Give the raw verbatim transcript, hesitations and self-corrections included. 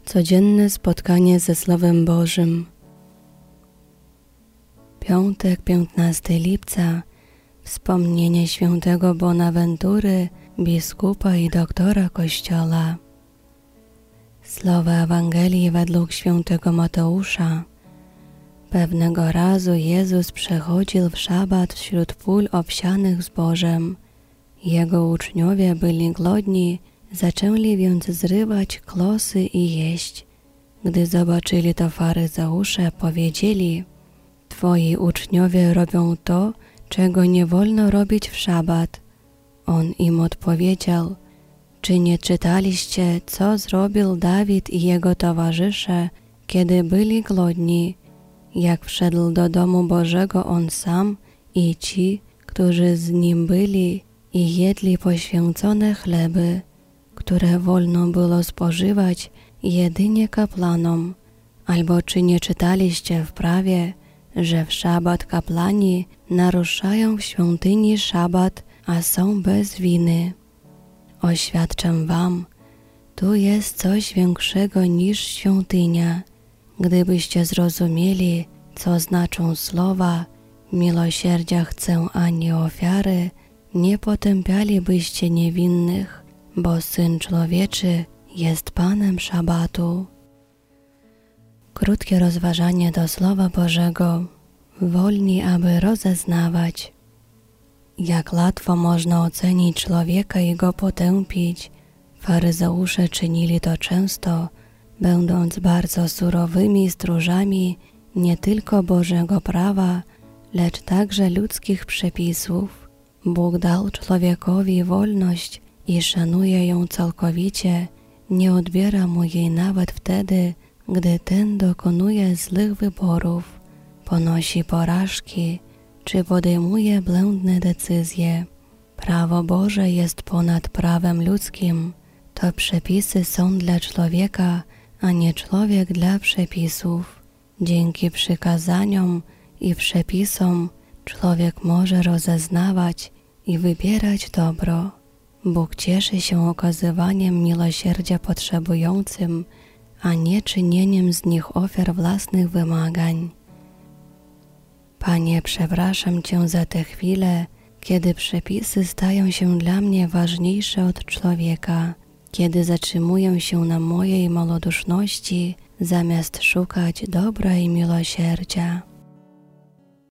Codzienne spotkanie ze Słowem Bożym. Piątek, piętnastego lipca. Wspomnienie świętego Bonaventury, biskupa i doktora Kościoła. Słowa Ewangelii według świętego Mateusza. Pewnego razu Jezus przechodził w szabat wśród pól obsianych zbożem. Jego uczniowie byli głodni, zaczęli więc zrywać klosy i jeść. Gdy zobaczyli to faryzeusze, powiedzieli: Twoi uczniowie robią to, czego nie wolno robić w szabat. On im odpowiedział: Czy nie czytaliście, co zrobił Dawid i jego towarzysze, kiedy byli głodni, jak wszedł do domu Bożego on sam i ci, którzy z nim byli, i jedli poświęcone chleby, które wolno było spożywać jedynie kapłanom? Albo czy nie czytaliście w prawie, że w szabat kapłani naruszają w świątyni szabat, a są bez winy? Oświadczam wam, tu jest coś większego niż świątynia. Gdybyście zrozumieli, co znaczą słowa miłosierdzia chcę, a nie ofiary, nie potępialibyście niewinnych, bo Syn Człowieczy jest Panem szabatu. Krótkie rozważanie do Słowa Bożego. Wolni, aby rozeznawać. Jak łatwo można ocenić człowieka i go potępić. Faryzeusze czynili to często, będąc bardzo surowymi stróżami nie tylko Bożego prawa, lecz także ludzkich przepisów. Bóg dał człowiekowi wolność i szanuje ją całkowicie, nie odbiera mu jej nawet wtedy, gdy ten dokonuje złych wyborów, ponosi porażki czy podejmuje błędne decyzje. Prawo Boże jest ponad prawem ludzkim. To przepisy są dla człowieka, a nie człowiek dla przepisów. Dzięki przykazaniom i przepisom człowiek może rozeznawać i wybierać dobro. Bóg cieszy się okazywaniem miłosierdzia potrzebującym, a nie czynieniem z nich ofiar własnych wymagań. Panie, przepraszam Cię za te chwile, kiedy przepisy stają się dla mnie ważniejsze od człowieka, kiedy zatrzymuję się na mojej maloduszności, zamiast szukać dobra i miłosierdzia.